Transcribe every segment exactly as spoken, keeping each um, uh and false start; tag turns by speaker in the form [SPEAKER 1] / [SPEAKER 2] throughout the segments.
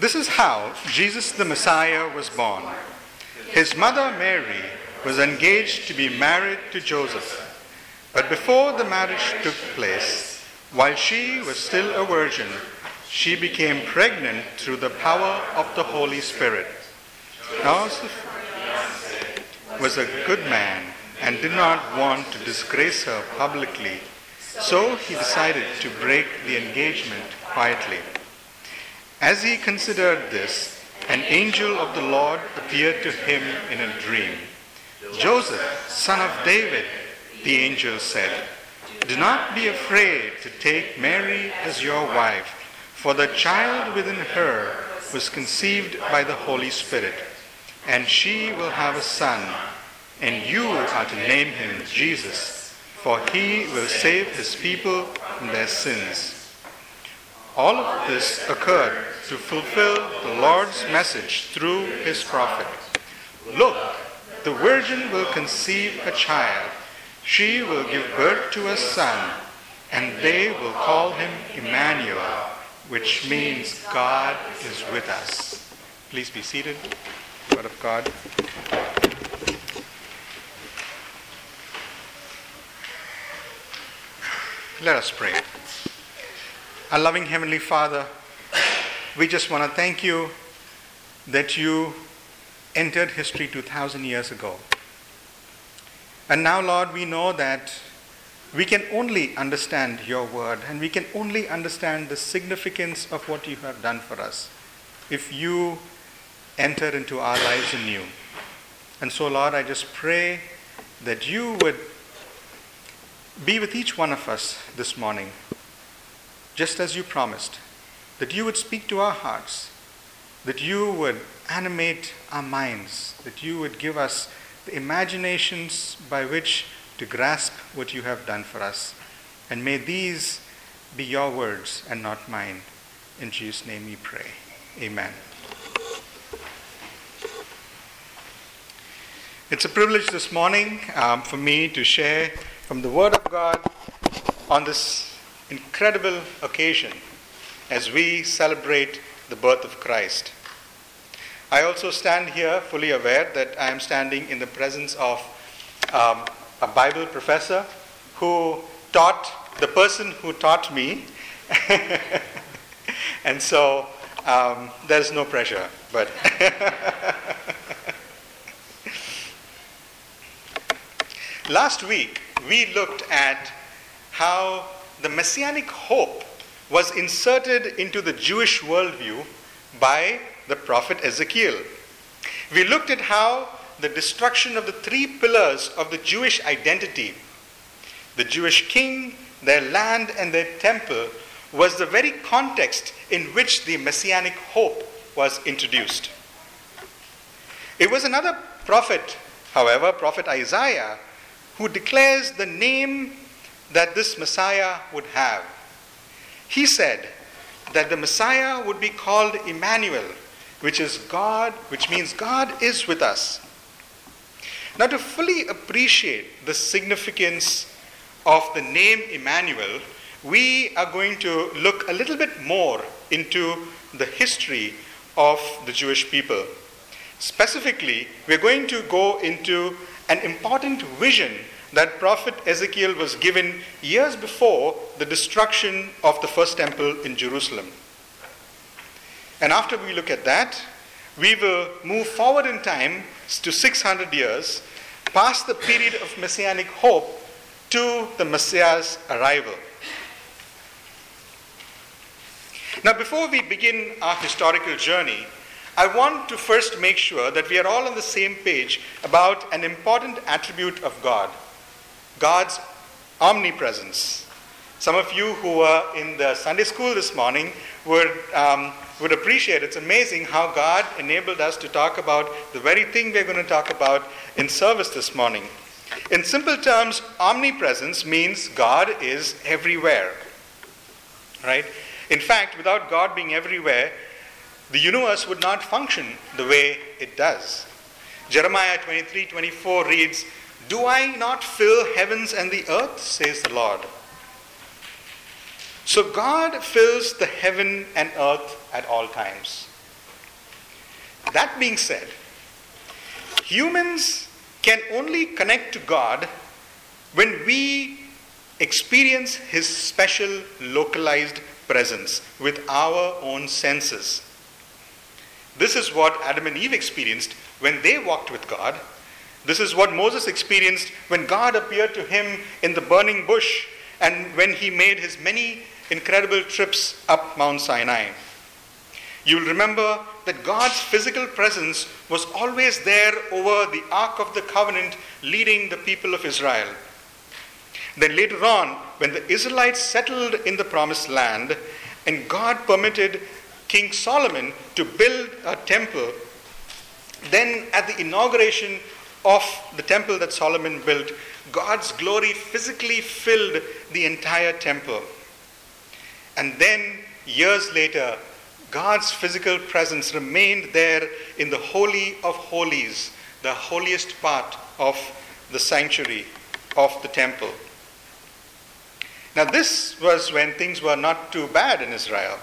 [SPEAKER 1] This is how Jesus the Messiah was born. His mother Mary was engaged to be married to Joseph. But before the marriage took place, while she was still a virgin, she became pregnant through the power of the Holy Spirit. Joseph was a good man and did not want to disgrace her publicly, so he decided to break the engagement quietly. As he considered this, an angel of the Lord appeared to him in a dream. "Joseph, son of David," the angel said, "do not be afraid to take Mary as your wife, for the child within her was conceived by the Holy Spirit, and she will have a son, and you are to name him Jesus, for he will save his people from their sins." All of this occurred to fulfill the Lord's message through his prophet. "Look, the virgin will conceive a child. She will give birth to a son, and they will call him Emmanuel," which means God is with us. Please be seated. Word of God. Let us pray. Our loving Heavenly Father, we just want to thank you that you entered history two thousand years ago. And now, Lord, we know that we can only understand your word, and we can only understand the significance of what you have done for us if you enter into our lives anew. And so, Lord, I just pray that you would be with each one of us this morning, just as you promised, that you would speak to our hearts, that you would animate our minds, that you would give us the imaginations by which to grasp what you have done for us. And may these be your words and not mine. In Jesus' name we pray. Amen. It's a privilege this morning um, for me to share from the Word of God on this incredible occasion as we celebrate the birth of Christ. I also stand here fully aware that I am standing in the presence of um, a Bible professor who taught the person who taught me. And so um, there's no pressure, but last week we looked at how the messianic hope was inserted into the Jewish worldview by the prophet Ezekiel. We looked at how the destruction of the three pillars of the Jewish identity, the Jewish king, their land, and their temple, was the very context in which the messianic hope was introduced. It was another prophet, however, prophet Isaiah, who declares the name that this Messiah would have. He said that the Messiah would be called Emmanuel, which is God, which means God is with us. Now, to fully appreciate the significance of the name Emmanuel, we are going to look a little bit more into the history of the Jewish people. Specifically, we're going to go into an important vision that prophet Ezekiel was given years before the destruction of the first temple in Jerusalem. And after we look at that, we will move forward in time to six hundred years, past the period of messianic hope to the Messiah's arrival. Now, before we begin our historical journey, I want to first make sure that we are all on the same page about an important attribute of God, God's omnipresence. Some of you who were in the Sunday school this morning would, um, would appreciate it's amazing how God enabled us to talk about the very thing we're going to talk about in service this morning. In simple terms, omnipresence means God is everywhere, right? In fact, without God being everywhere, the universe would not function the way it does. Jeremiah twenty-three twenty-four reads, "Do I not fill heavens and the earth, says the Lord." So God fills the heaven and earth at all times. That being said, humans can only connect to God when we experience His special localized presence with our own senses. This is what Adam and Eve experienced when they walked with God. This is what Moses experienced when God appeared to him in the burning bush and when he made his many incredible trips up Mount Sinai. You'll remember that God's physical presence was always there over the Ark of the Covenant leading the people of Israel. Then later on, when the Israelites settled in the promised land and God permitted King Solomon to build a temple, then at the inauguration of the temple that Solomon built, God's glory physically filled the entire temple. And then, years later, God's physical presence remained there in the Holy of Holies, the holiest part of the sanctuary of the temple. Now, this was when things were not too bad in Israel.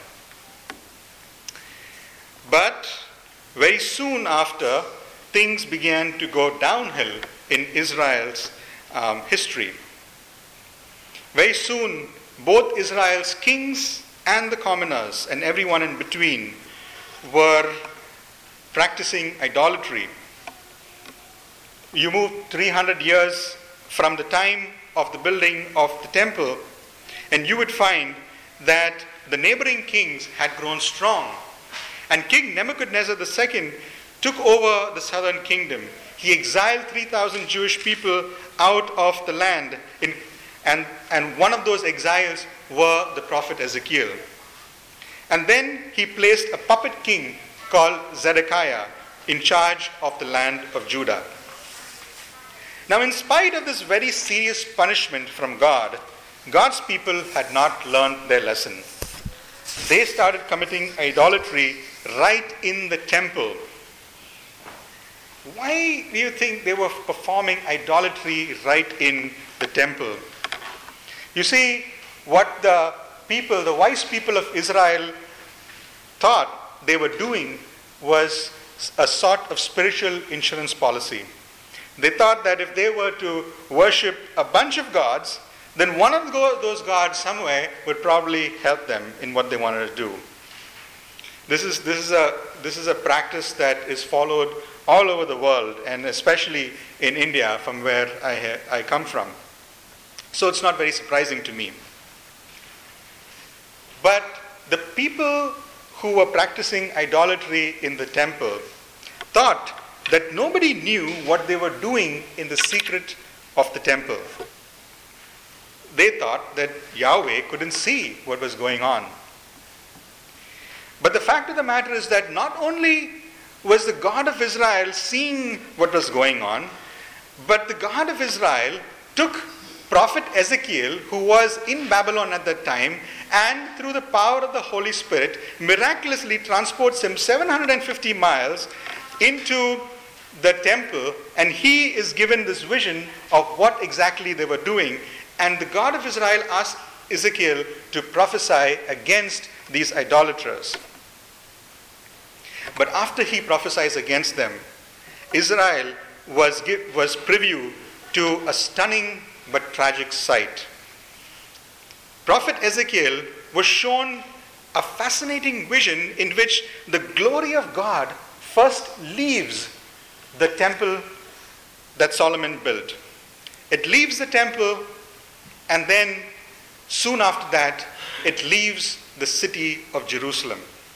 [SPEAKER 1] But very soon after, things began to go downhill in Israel's um, history. Very soon, both Israel's kings and the commoners and everyone in between were practicing idolatry. You move three hundred years from the time of the building of the temple, and you would find that the neighboring kings had grown strong. And King Nebuchadnezzar the Second took over the southern kingdom. He exiled three thousand Jewish people out of the land, in, and, and one of those exiles were the prophet Ezekiel. And then he placed a puppet king called Zedekiah in charge of the land of Judah. Now, in spite of this very serious punishment from God, God's people had not learned their lesson. They started committing idolatry right in the temple. Why do you think they were performing idolatry right in the temple? You see, what the people, the wise people of Israel thought they were doing was a sort of spiritual insurance policy. They thought that if they were to worship a bunch of gods, then one of those gods somewhere would probably help them in what they wanted to do. This is, this is a, this is a practice that is followed all over the world, and especially in India, from where I, ha- I come from. So it's not very surprising to me. But the people who were practicing idolatry in the temple thought that nobody knew what they were doing in the secret of the temple. They thought that Yahweh couldn't see what was going on. But the fact of the matter is that not only was the God of Israel seeing what was going on, but the God of Israel took prophet Ezekiel, who was in Babylon at that time, and through the power of the Holy Spirit, miraculously transports him seven hundred fifty miles into the temple, and he is given this vision of what exactly they were doing. And the God of Israel asked Ezekiel to prophesy against these idolaters. But after he prophesies against them, Israel was, was privy to a stunning but tragic sight. Prophet Ezekiel was shown a fascinating vision in which the glory of God first leaves the temple that Solomon built. It leaves the temple, and then soon after that, it leaves the city of Jerusalem.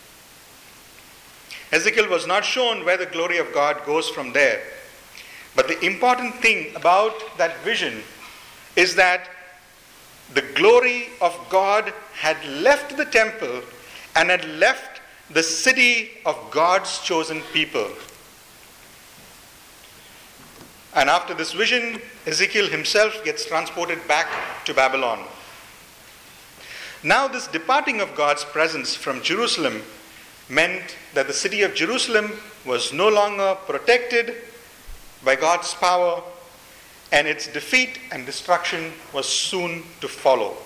[SPEAKER 1] Ezekiel was not shown where the glory of God goes from there. But the important thing about that vision is that the glory of God had left the temple and had left the city of God's chosen people. And after this vision, Ezekiel himself gets transported back to Babylon. Now, this departing of God's presence from Jerusalem meant that the city of Jerusalem was no longer protected by God's power, and its defeat and destruction was soon to follow.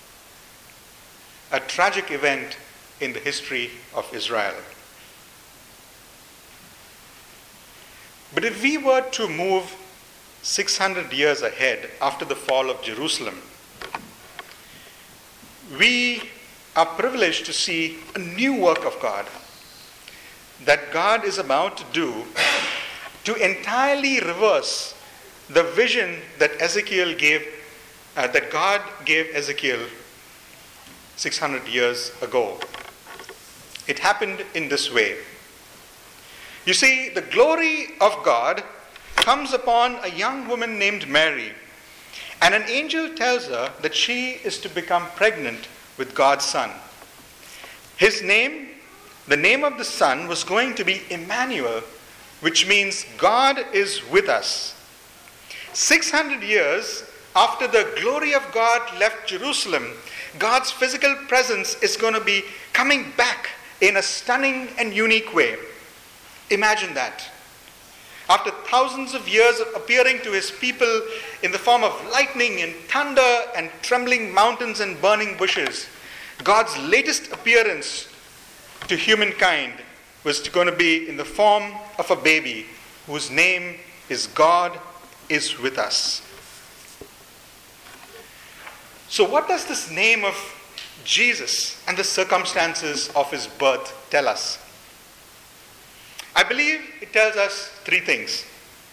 [SPEAKER 1] A tragic event in the history of Israel. But if we were to move six hundred years ahead after the fall of Jerusalem, we are privileged to see a new work of God that God is about to do to entirely reverse the vision that Ezekiel gave, uh, that God gave Ezekiel six hundred years ago. It happened in this way. You see, the glory of God comes upon a young woman named Mary, and an angel tells her that she is to become pregnant with God's Son. His name, the name of the Son, was going to be Emmanuel, which means God is with us. six hundred years after the glory of God left Jerusalem, God's physical presence is going to be coming back in a stunning and unique way. Imagine that. After thousands of years of appearing to his people in the form of lightning and thunder and trembling mountains and burning bushes, God's latest appearance to humankind was going to be in the form of a baby whose name is God is with us. So what does this name of Jesus and the circumstances of his birth tell us? I believe it tells us three things.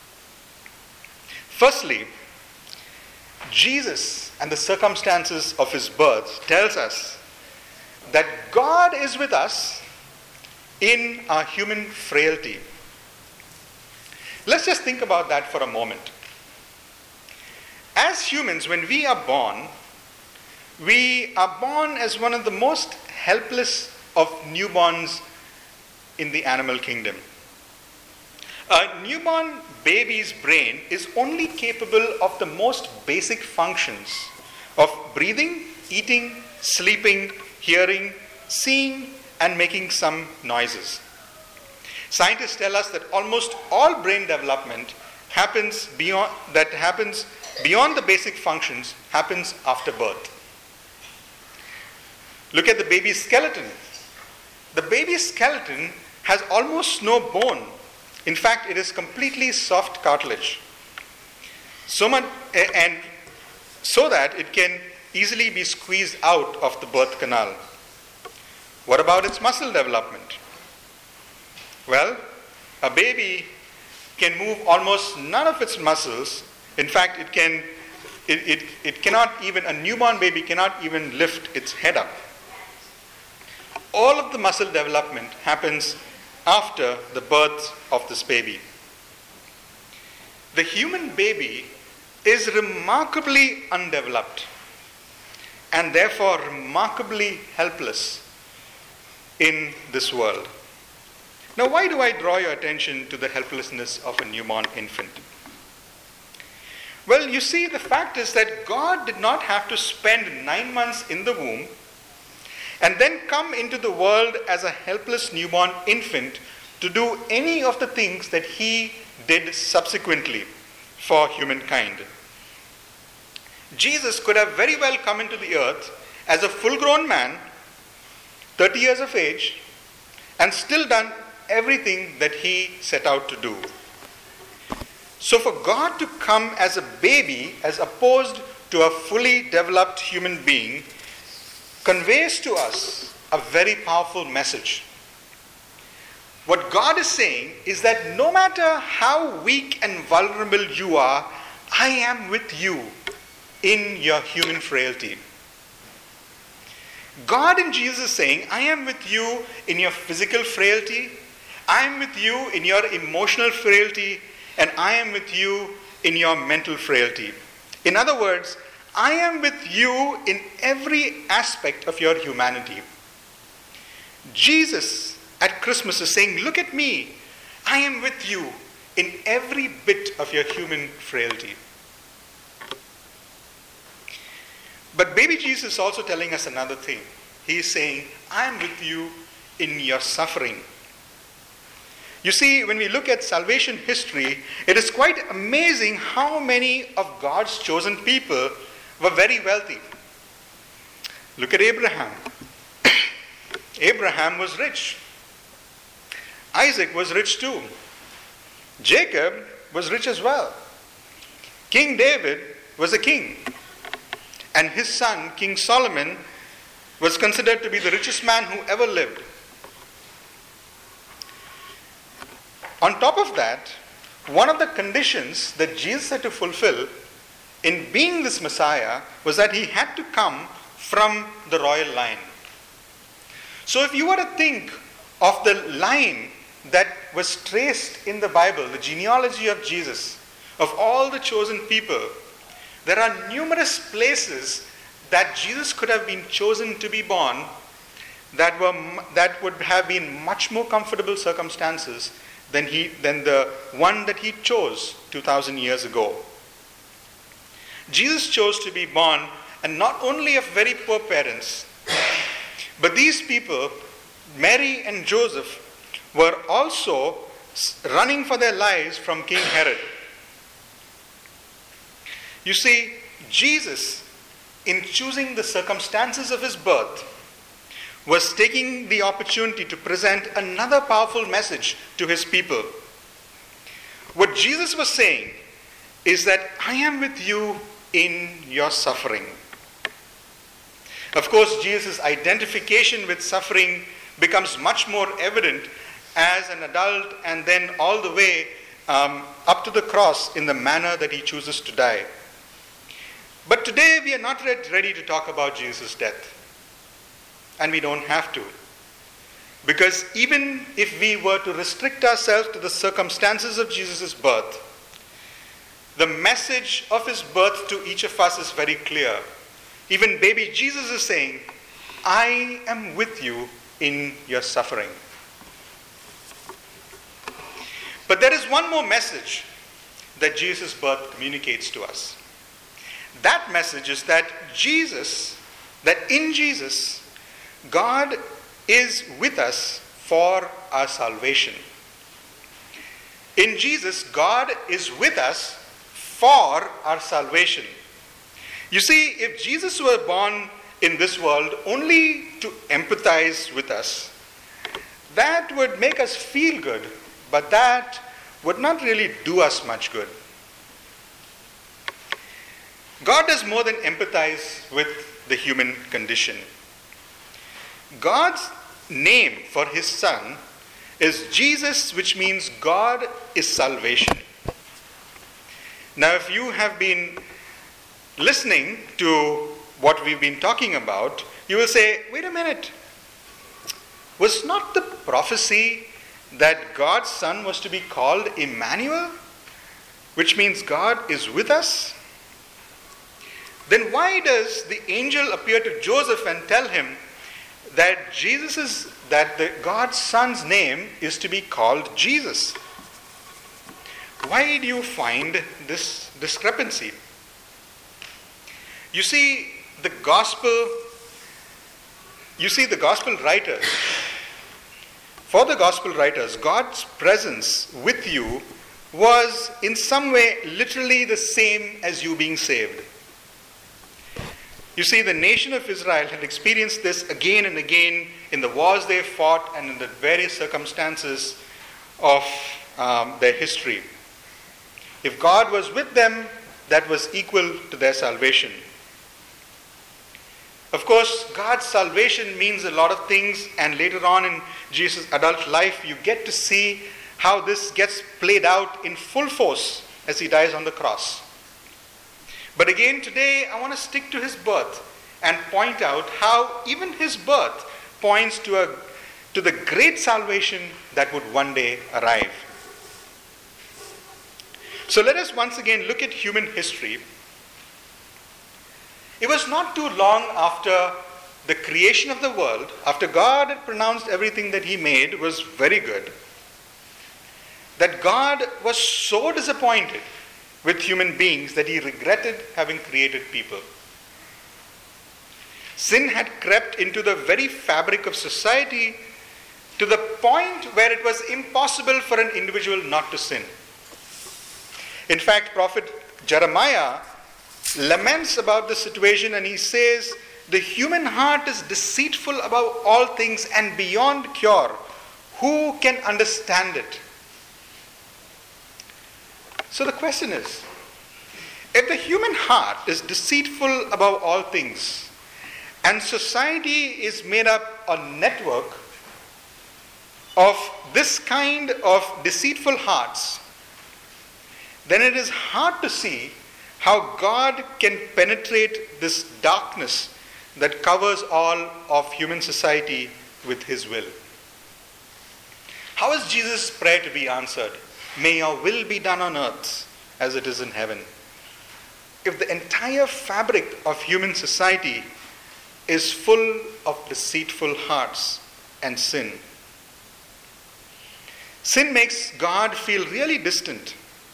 [SPEAKER 1] Firstly, Jesus and the circumstances of his birth tells us that God is with us in our human frailty. Let's just think about that for a moment. As humans, when we are born, we are born as one of the most helpless of newborns in the animal kingdom. A newborn baby's brain is only capable of the most basic functions of breathing, eating, sleeping, hearing, seeing, and making some noises. Scientists tell us that almost all brain development happens beyond that happens beyond the basic functions happens after birth. Look at the baby's skeleton. The baby's skeleton has almost no bone. In fact, it is completely soft cartilage. So much, and so that it can easily be squeezed out of the birth canal. What about its muscle development? Well, a baby can move almost none of its muscles. In fact, it can, it, it, it cannot even, a newborn baby cannot even lift its head up. All of the muscle development happens after the birth of this baby. The human baby is remarkably undeveloped and therefore remarkably helpless in this world. Now, why do I draw your attention to the helplessness of a newborn infant? Well, you see, the fact is that God did not have to spend nine months in the womb and then come into the world as a helpless newborn infant to do any of the things that he did subsequently for humankind. Jesus could have very well come into the earth as a full-grown man, thirty years of age, and still done everything that he set out to do. So for God to come as a baby, as opposed to a fully developed human being, conveys to us a very powerful message. What God is saying is that no matter how weak and vulnerable you are, I am with you in your human frailty. God in Jesus is saying, I am with you in your physical frailty, I am with you in your emotional frailty, and I am with you in your mental frailty. In other words, I am with you in every aspect of your humanity. Jesus at Christmas is saying, look at me. I am with you in every bit of your human frailty. But baby Jesus is also telling us another thing. He is saying, I am with you in your suffering. You see, when we look at salvation history, it is quite amazing how many of God's chosen people were very wealthy. Look at Abraham. Abraham was rich. Isaac was rich too. Jacob was rich as well. King David was a king. And his son, King Solomon, was considered to be the richest man who ever lived. On top of that, one of the conditions that Jesus had to fulfill in being this Messiah was that he had to come from the royal line. So if you were to think of the line that was traced in the Bible, the genealogy of Jesus, of all the chosen people, there are numerous places that Jesus could have been chosen to be born that were that would have been much more comfortable circumstances than he than the one that he chose two thousand years ago. Jesus chose to be born, and not only of very poor parents, but these people, Mary and Joseph, were also running for their lives from King Herod. You see, Jesus, in choosing the circumstances of his birth, was taking the opportunity to present another powerful message to his people. What Jesus was saying is that I am with you in your suffering. Of course, Jesus' identification with suffering becomes much more evident as an adult and then all the way um, up to the cross in the manner that he chooses to die. But today we are not yet ready to talk about Jesus' death. And we don't have to. Because even if we were to restrict ourselves to the circumstances of Jesus' birth, the message of his birth to each of us is very clear. Even baby Jesus is saying, I am with you in your suffering. But there is one more message that Jesus' birth communicates to us. That message is that Jesus, that in Jesus, God is with us for our salvation. In Jesus, God is with us for our salvation. You see, if Jesus were born in this world only to empathize with us, that would make us feel good, but that would not really do us much good. God does more than empathize with the human condition. God's name for his son is Jesus, which means God is salvation. Now, if you have been listening to what we've been talking about, you will say, wait a minute. Was not the prophecy that God's son was to be called Emmanuel, which means God is with us? Then why does the angel appear to Joseph and tell him that Jesus is, that the God's son's name is to be called Jesus? Why do you find this discrepancy? You see, the gospel, you see the gospel writers, for the gospel writers, God's presence with you was in some way literally the same as you being saved. You see, the nation of Israel had experienced this again and again in the wars they fought and in the various circumstances of um, their history. If God was with them, that was equal to their salvation. Of course, God's salvation means a lot of things, and later on in Jesus' adult life, you get to see how this gets played out in full force as he dies on the cross. But again, today, I want to stick to his birth and point out how even his birth points to, a, to the great salvation that would one day arrive. So let us once again look at human history. It was not too long after the creation of the world, after God had pronounced everything that he made was very good, that God was so disappointed with human beings that he regretted having created people. Sin had crept into the very fabric of society to the point where it was impossible for an individual not to sin. In fact, Prophet Jeremiah laments about the situation, and he says, the human heart is deceitful above all things and beyond cure. Who can understand it? So the question is, if the human heart is deceitful above all things, and society is made up a network of this kind of deceitful hearts, then it is hard to see how God can penetrate this darkness that covers all of human society with his will. How is Jesus' prayer to be answered? May your will be done on earth as it is in heaven. If the entire fabric of human society is full of deceitful hearts and sin, sin makes God feel really distant.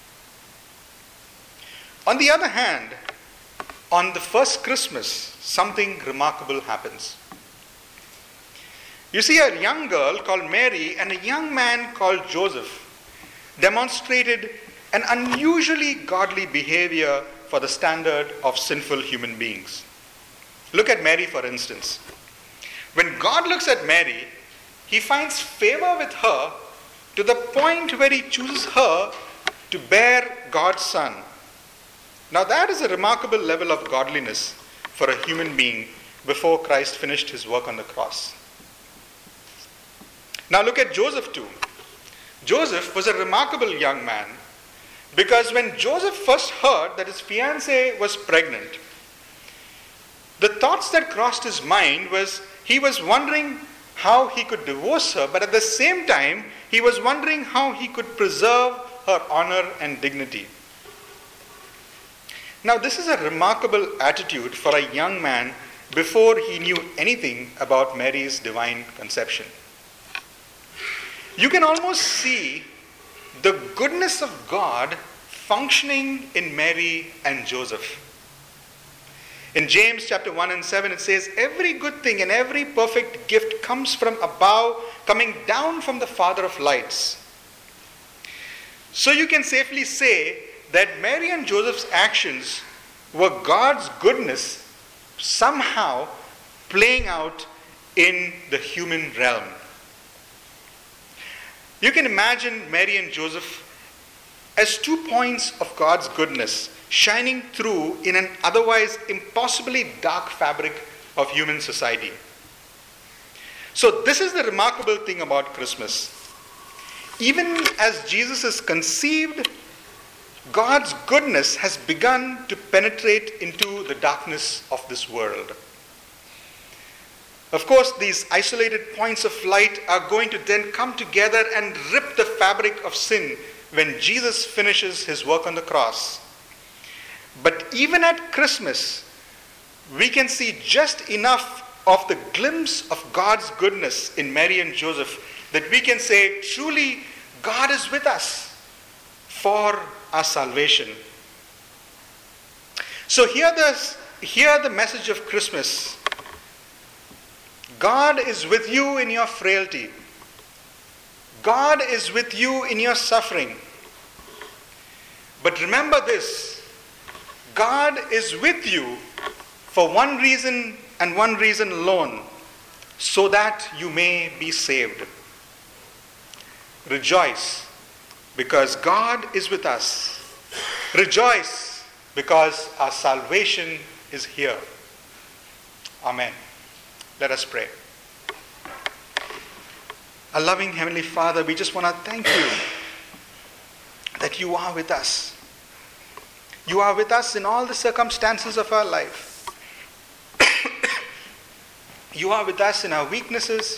[SPEAKER 1] On the other hand, on the first Christmas, something remarkable happens. You see, a young girl called Mary and a young man called Joseph demonstrated an unusually godly behavior for the standard of sinful human beings. Look at Mary, for instance. When God looks at Mary, he finds favor with her to the point where he chooses her to bear God's son. Now that is a remarkable level of godliness for a human being before Christ finished his work on the cross. Now look at Joseph too. Joseph was a remarkable young man because when Joseph first heard that his fiancée was pregnant, the thoughts that crossed his mind was he was wondering how he could divorce her, but at the same time he was wondering how he could preserve her honor and dignity. Now this is a remarkable attitude for a young man before he knew anything about Mary's divine conception. You can almost see the goodness of God functioning in Mary and Joseph. In James chapter one and seven it says, every good thing and every perfect gift comes from above, coming down from the Father of lights. So you can safely say that Mary and Joseph's actions were God's goodness somehow playing out in the human realm. You can imagine Mary and Joseph as two points of God's goodness shining through in an otherwise impossibly dark fabric of human society. So this is the remarkable thing about Christmas. Even as Jesus is conceived, God's goodness has begun to penetrate into the darkness of this world. Of course, these isolated points of light are going to then come together and rip the fabric of sin when Jesus finishes his work on the cross. But even at Christmas, we can see just enough of the glimpse of God's goodness in Mary and Joseph that we can say, truly, God is with us for our salvation. So hear this, hear the message of Christmas. God is with you in your frailty. God is with you in your suffering. But remember this, God is with you for one reason and one reason alone, so that you may be saved. Rejoice, because God is with us. Rejoice, because our salvation is here. Amen. Let us pray. Our loving Heavenly Father, we just want to thank you that you are with us. You are with us in all the circumstances of our life. You are with us in our weaknesses,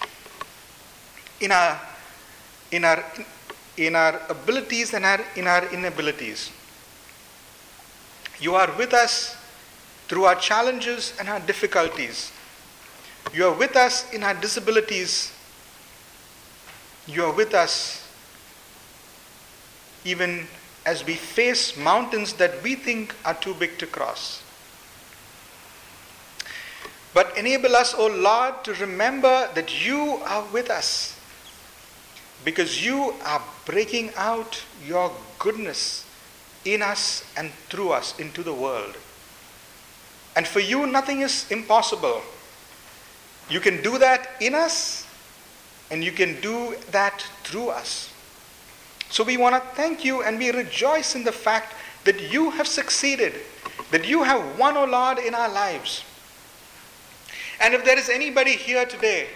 [SPEAKER 1] in our in our in our abilities and our, in our inabilities. You are with us through our challenges and our difficulties. You are with us in our disabilities. You are with us even as we face mountains that we think are too big to cross. But enable us, O Lord, to remember that you are with us, because you are breaking out your goodness in us and through us into the world. And for you, nothing is impossible. You can do that in us, and you can do that through us. So we want to thank you, and we rejoice in the fact that you have succeeded, that you have won, O Lord, in our lives. And if there is anybody here today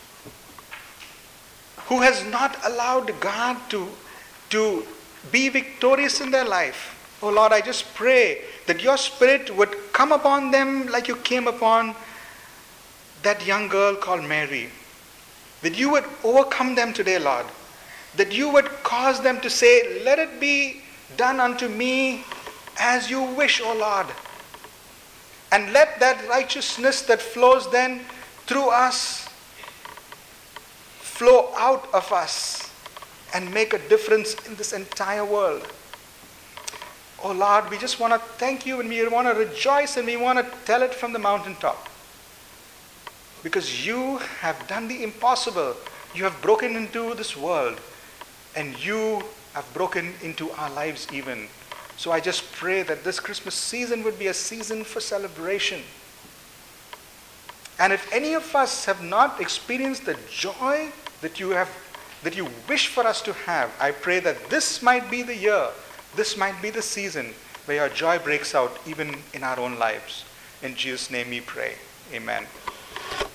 [SPEAKER 1] who has not allowed God to, to be victorious in their life, oh Lord, I just pray that your Spirit would come upon them like you came upon that young girl called Mary. That you would overcome them today, Lord. That you would cause them to say, let it be done unto me as you wish, O Lord. And let that righteousness that flows then through us flow out of us and make a difference in this entire world. Oh Lord, we just want to thank you, and we want to rejoice, and we want to tell it from the mountaintop. Because you have done the impossible. You have broken into this world, and you have broken into our lives even. So I just pray that this Christmas season would be a season for celebration. And if any of us have not experienced the joy that you have, that you wish for us to have, I pray that this might be the year, this might be the season where your joy breaks out even in our own lives. In Jesus' name we pray. Amen.